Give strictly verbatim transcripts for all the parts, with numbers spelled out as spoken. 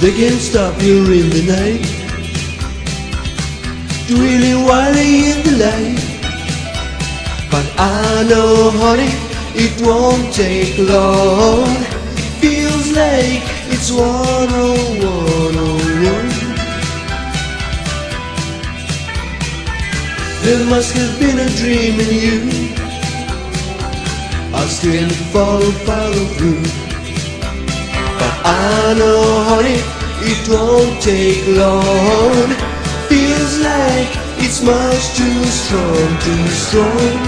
They can't stop you in the night, dwelling wildly in the light. But I know, honey, it won't take long. Feels like it's one oh one oh one. There must have been a dream in you. I'll still follow, follow through. But I know, honey, it won't take long. Feels like it's much too strong, too strong.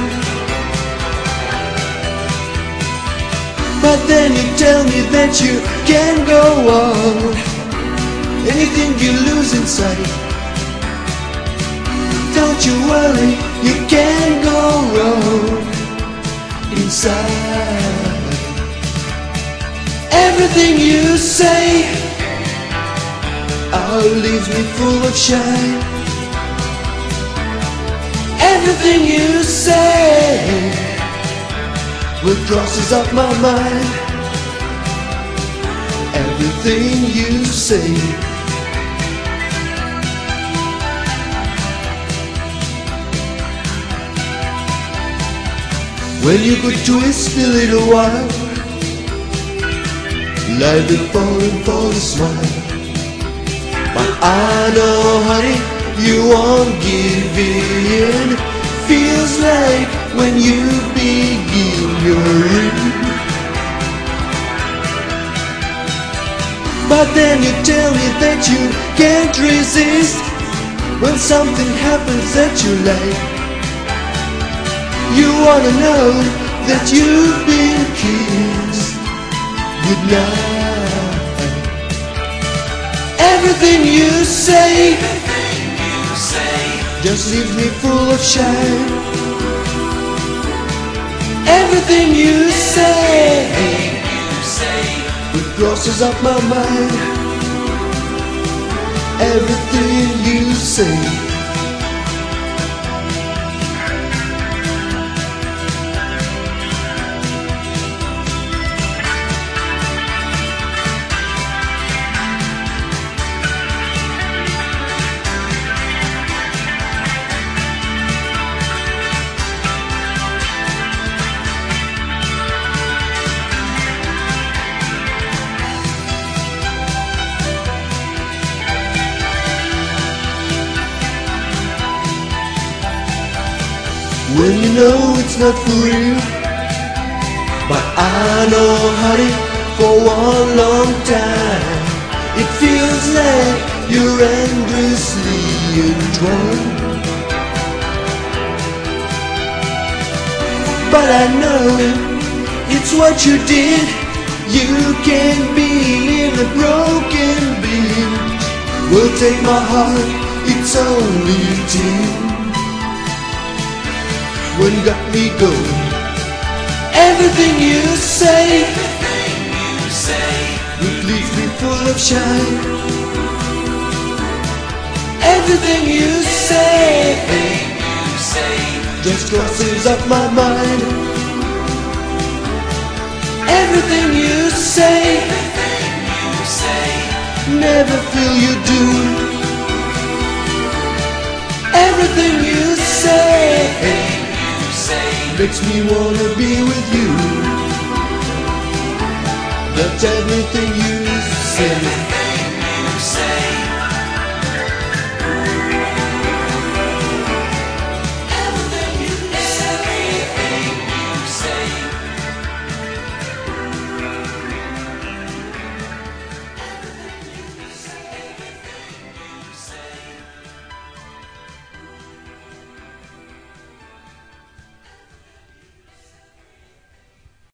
But then you tell me that you can't go on. Anything you lose inside, don't you worry, you can't go wrong inside. Everything you say oh, leaves me full of shame. Everything you say what crosses up my mind. Everything you say. When you could twist a little while, like the falling for the smile. But I know, honey, you won't give in. Feels like when you begin you're in. But then you tell me that you can't resist when something happens that you like. You wanna know that you've been kissed goodnight. Everything you say, everything you say just leaves me full of shame. Everything you say, you say it crosses up my mind. Everything you say. When you know it's not for real. But I know, honey, for one long time it feels like you're endlessly entwined. But I know it's what you did. You can't be in a broken beat. Well, take my heart, it's only tin. When you got me going, everything you say, everything you say it leaves me full of shame. Everything you say, everything you say just crosses up my mind. Everything you say, everything you say never feel you do. Everything you say makes me wanna be with you. That's everything you say. everything you say